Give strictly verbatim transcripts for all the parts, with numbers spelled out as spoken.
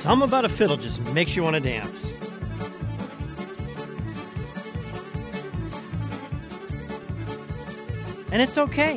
Something about a fiddle just makes you want to dance. And it's okay.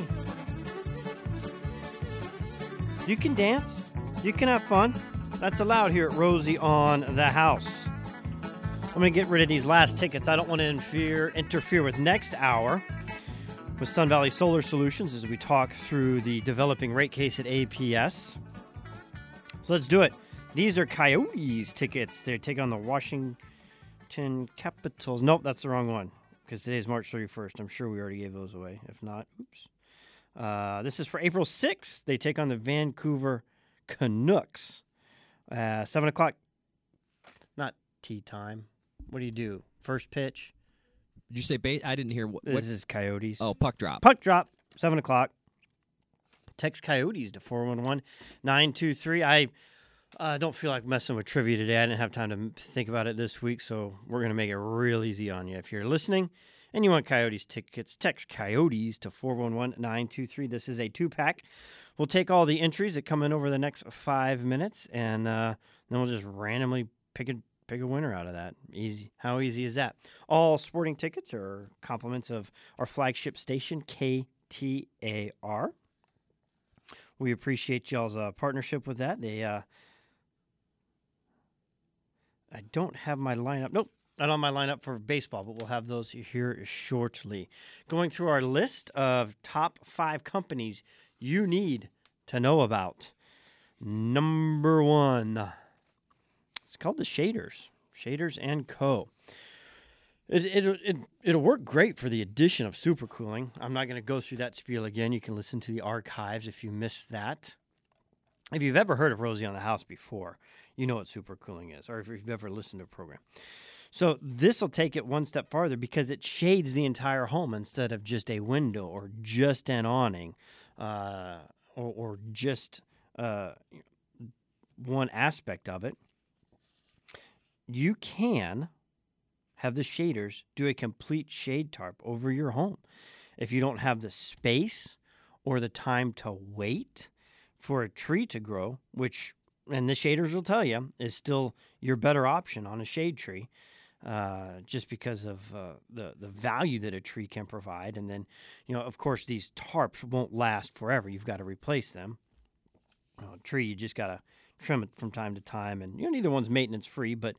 You can dance. You can have fun. That's allowed here at Rosie on the House. I'm going to get rid of these last tickets. I don't want to interfere, interfere with next hour with Sun Valley Solar Solutions as we talk through the developing rate case at A P S. So let's do it. These are Coyotes tickets. They take on the Washington Capitals. Nope, that's the wrong one because today's March thirty-first. I'm sure we already gave those away. If not, oops. Uh, this is for April sixth. They take on the Vancouver Canucks. Uh, seven o'clock. Not tea time. What do you do? First pitch? Did you say bait? I didn't hear what. This what? is Coyotes. Oh, puck drop. Puck drop, seven o'clock. Text Coyotes to four one one, nine two three. I uh, don't feel like messing with trivia today. I didn't have time to think about it this week, so we're going to make it real easy on you. If you're listening and you want Coyotes tickets, text Coyotes to four one one, nine two three. This is a two-pack. We'll take all the entries that come in over the next five minutes, and uh, then we'll just randomly pick a Pick a winner out of that. Easy. How easy is that? All sporting tickets are compliments of our flagship station, K T A R. We appreciate y'all's uh, partnership with that. They, uh, I don't have my lineup. Nope, not on my lineup for baseball, but we'll have those here shortly. Going through our list of top five companies you need to know about. Number one. It's called the Shaders, Shaders and Co. It, it, it, it'll work great for the addition of supercooling. I'm not going to go through that spiel again. You can listen to the archives if you missed that. If you've ever heard of Rosie on the House before, you know what supercooling is, or if you've ever listened to a program. So this will take it one step farther because it shades the entire home instead of just a window or just an awning uh, or, or just uh, one aspect of it. You can have the shaders do a complete shade tarp over your home. If you don't have the space or the time to wait for a tree to grow, which, and the shaders will tell you, is still your better option on a shade tree, uh, just because of uh, the, the value that a tree can provide. And then, you know, of course, these tarps won't last forever. You've got to replace them. Uh, a tree, you just got to trim it from time to time, and you know neither one's maintenance free, but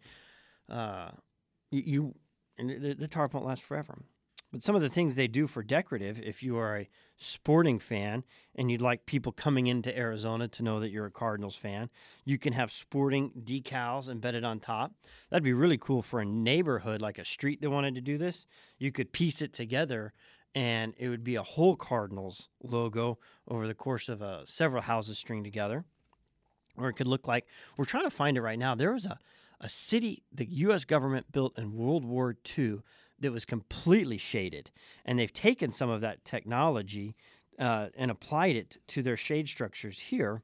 uh, you, you and the, the tarp won't last forever. But some of the things they do for decorative, if you are a sporting fan and you'd like people coming into Arizona to know that you're a Cardinals fan, you can have sporting decals embedded on top. That'd be really cool for a neighborhood, like a street that wanted to do this. You could piece it together, and it would be a whole Cardinals logo over the course of uh, several houses stringed together. Or it could look like, we're trying to find it right now. There was a, a city the U S government built in World War Two that was completely shaded. And they've taken some of that technology uh, and applied it to their shade structures here.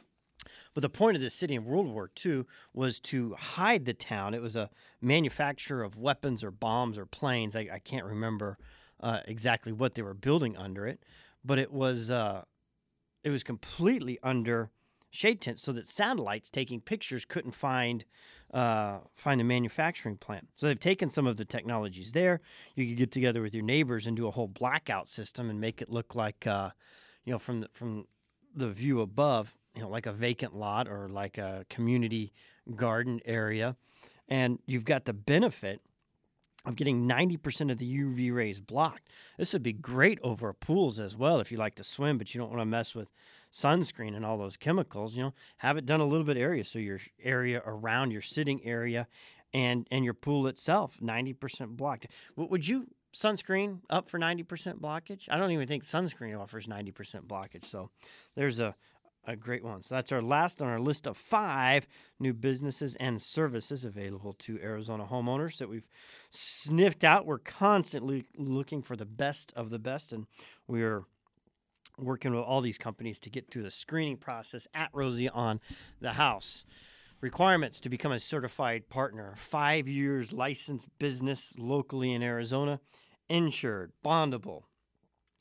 But the point of this city in World War Two was to hide the town. It was a manufacturer of weapons or bombs or planes. I, I can't remember uh, exactly what they were building under it. But it was uh, it was completely under shade tents so that satellites taking pictures couldn't find uh, find the manufacturing plant. So they've taken some of the technologies there. You could get together with your neighbors and do a whole blackout system and make it look like, uh, you know, from the, from the view above, you know, like a vacant lot or like a community garden area. And you've got the benefit of getting ninety percent of the U V rays blocked. This would be great over pools as well if you like to swim, but you don't want to mess with sunscreen and all those chemicals. You know, have it done a little bit area so your area around your sitting area and and your pool itself ninety percent blocked. Would you sunscreen up for ninety percent blockage? I don't even think sunscreen offers ninety percent blockage. So there's a A great one. So that's our last on our list of five new businesses and services available to Arizona homeowners that we've sniffed out. We're constantly looking for the best of the best, and we're working with all these companies to get through the screening process at Rosie on the House. Requirements to become a certified partner: five years licensed business locally in Arizona, insured, bondable,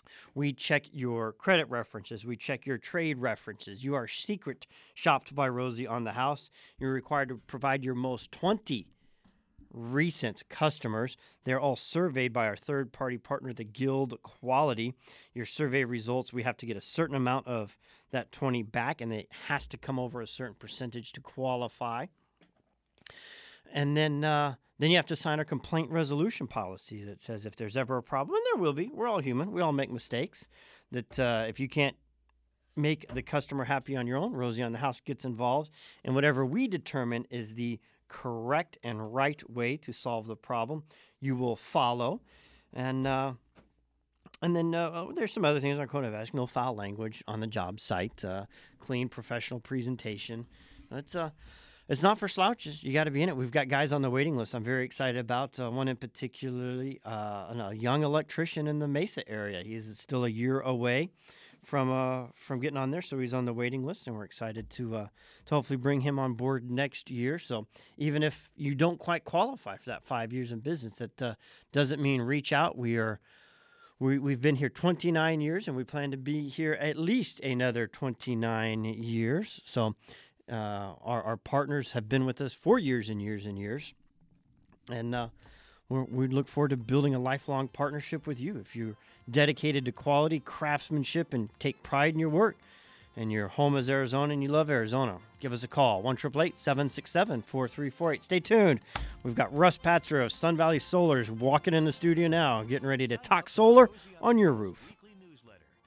We check your credit references. We check your trade references. You are secret shopped by Rosie on the house. You're required to provide your most twenty recent customers. They're all surveyed by our third-party partner, the Guild Quality. Your survey results, we have to get a certain amount of that twenty back, and it has to come over a certain percentage to qualify. And then uh, then you have to sign our complaint resolution policy that says if there's ever a problem, and there will be, we're all human, we all make mistakes, that uh, if you can't make the customer happy on your own, Rosie on the house gets involved, and whatever we determine is the correct and right way to solve the problem, you will follow. And uh, and then uh, there's some other things on code of ethics, no foul language on the job site, uh, clean professional presentation. It's uh, it's not for slouches. You got to be in it. We've got guys on the waiting list I'm very excited about. Uh, one in particularly, uh, a young electrician in the Mesa area. He's still a year away from uh from getting on there, so he's on the waiting list, and we're excited to uh to hopefully bring him on board next year. So even if you don't quite qualify for that five years in business, that uh, doesn't mean reach out. We are we we've been here twenty-nine years, and we plan to be here at least another twenty-nine years. So uh, our our partners have been with us for years and years and years, and uh, we're, we look forward to building a lifelong partnership with you. If you're dedicated to quality, craftsmanship, and take pride in your work, and your home is Arizona and you love Arizona, give us a call, one eight eight eight, seven six seven, four three four eight. Stay tuned. We've got Russ Patzer of Sun Valley Solar walking in the studio now, getting ready to talk solar on your roof.